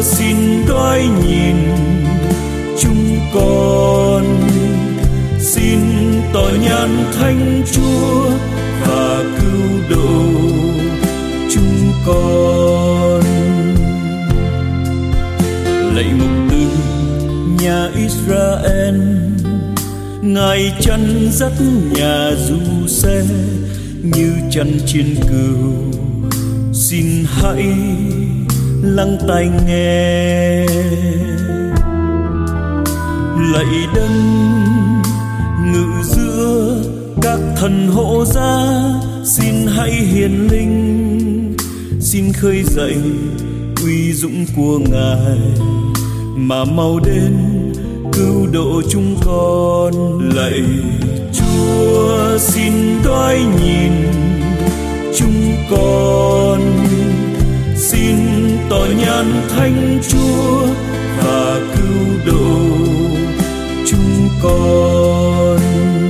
xin đoái nhìn chúng con, xin tỏ nhan thánh Chúa và cứu độ chúng con. Lạy mục tử nhà Israel, Ngài chân dắt nhà du xe như chân chiên cừu, xin hãy lắng tai nghe. Lạy Đấng ngự giữa các thần hộ gia, xin hãy hiền linh, xin khơi dậy uy dũng của Ngài mà mau đến cứu độ chúng con. Lạy Chúa xin đoái nhìn chúng con, xin tỏ nhan thánh Chúa và cứu độ chúng con.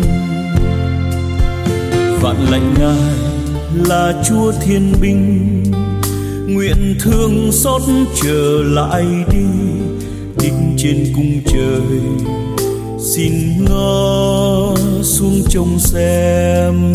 Vạn lạy Ngài là Chúa thiên binh, nguyện thương xót trở lại đi. Đích trên cung trời xin ngó xuống trông xem.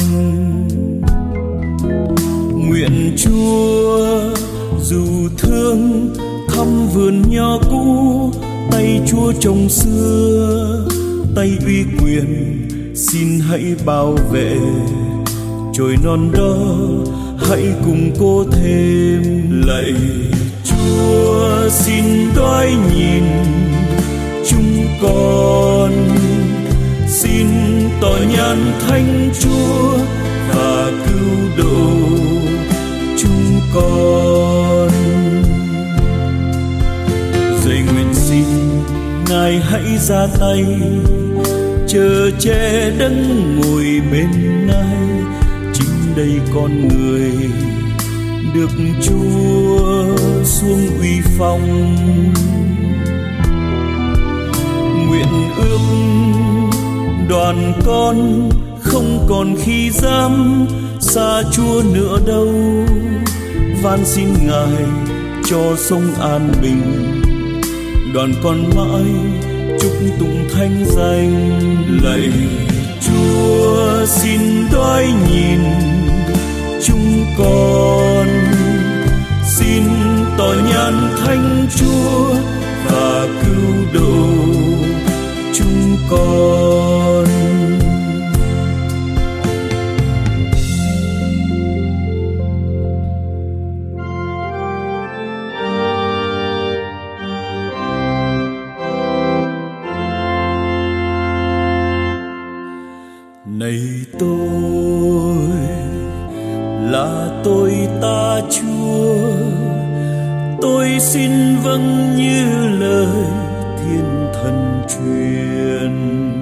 Nguyện Chúa dù thương thăm vườn nho cũ, tay Chúa trồng xưa, tay uy quyền xin hãy bảo vệ. Chồi non đó hãy cùng cô thêm. Lạy Chúa xin đoái nhìn chúng con, xin tỏ nhan thánh Chúa và cứu độ chúng con. Rồi nguyện xin Ngài hãy ra tay, chở che Đấng ngồi bên Ngài. Chính đây con người được Chúa xuống uy phong. Nguyện ước đoàn con không còn khi dám xa Chúa nữa đâu. Van xin Ngài cho sống an bình, đoàn con mãi chúc tụng thánh danh. Lạy Chúa xin đoái nhìn chúng con, xin tỏ nhan thánh Chúa và cứu độ chúng con. Này tôi là tôi ta Chúa, tôi xin vâng như lời thiên thần truyền.